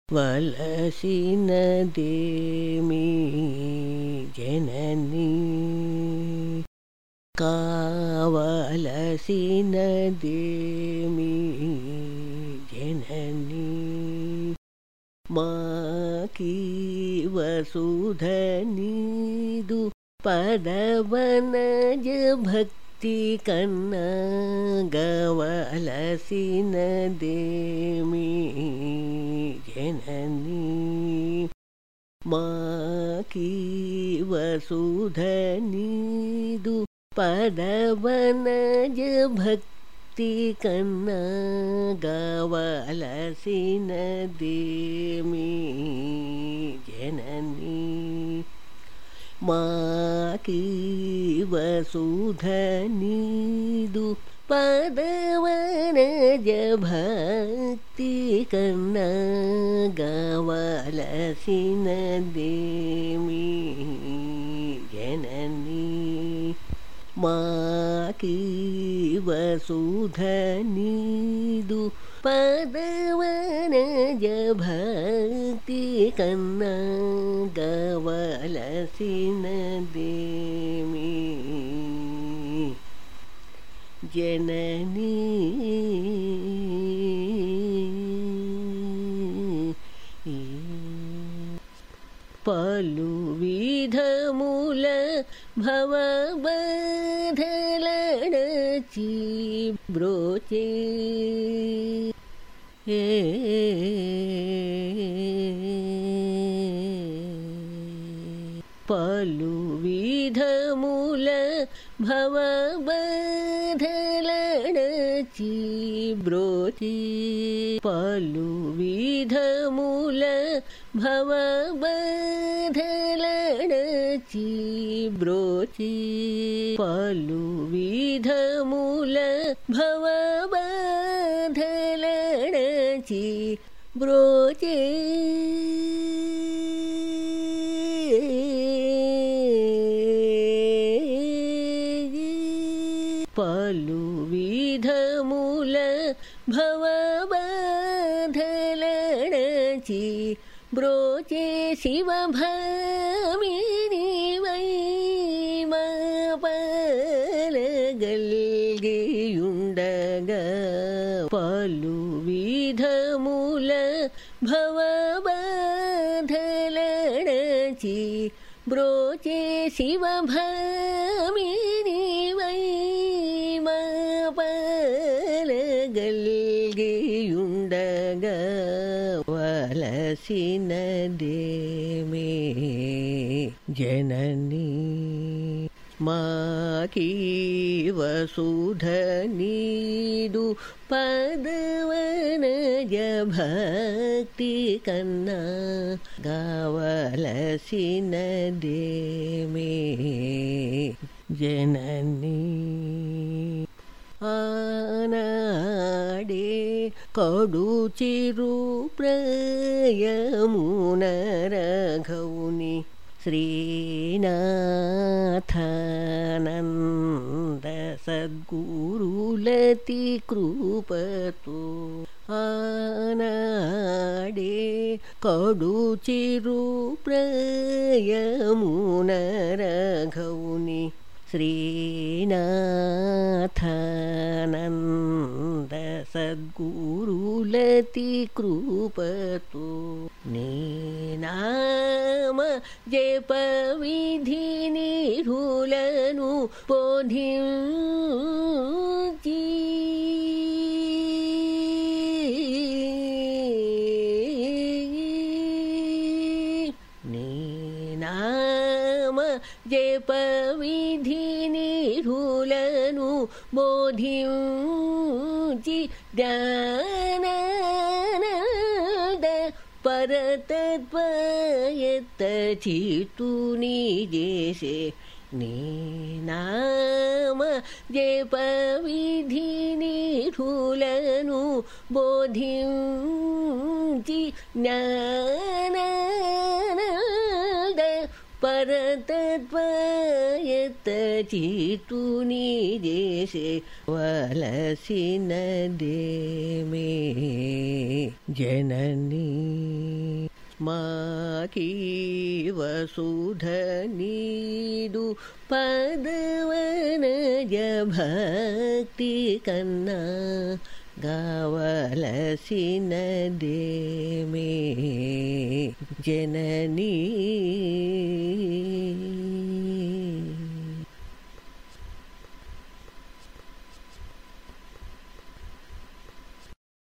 వలసినదేమి జననీ కావలసినదేమి జననీ మాకి వసుధ నీదు పదవనజ భక్తి కన్నా గవలసినదేమి జననీ మాకి వసుధ నీదు పదవనజ భక్తి కన్నా గవలసినదేమి జననీ మాకి వసుధ నీదు పదవనజ భక్తి కన్నా గవలసినదేమి జననీ మాకి వసుధ నీదు పదవనజ భక్తి కన్నా గవలసినదేమి జననీ పలు విధముల భవబధలడచి బ్రోచే పలు విధముల భవబధలడచి బ్రోచి పలు విధముల భవబధలడచి బ్రోచి పలు విధముల భవబధలడచి బ్రోచి పలు విధముల భవబధలడచి బ్రోచే శివభామిని వై మాపలగల్గియుండగా పలు విధముల భవబధలడచి బ్రోచే శివభామిని వై మాపలగల్గియుండగా వలసినదేమి జననీ మాకి వసుధ నీదు పదవనజ భక్తి కన్నా గవలసినదేమి జననీ ఆనాడే కడు చిరు ప్రయమున రఘవుని శ్రీనాథానంద సద్గురులతి కృపతో ఆనాడే కడు చిరు ప్రయమున రఘవుని శ్రీనాథానంద సద్గురులతి కృపతో నీ నామ జప విధి నిరులను బోధించి నీ నామ జప విధి నిరులను బోధించి జ్ఞానానంద పరతత్వయత్త చితుని చేసే నీ నామ జప విధి నిరులను బోధించి జ్ఞానానంద పరతత్వయత్త చితుని చేసే వలసినదేమి జననీ మాకీ వసుధ నీదు పదవనజ భక్తి కన్నా గావలసినదేమే జననీ.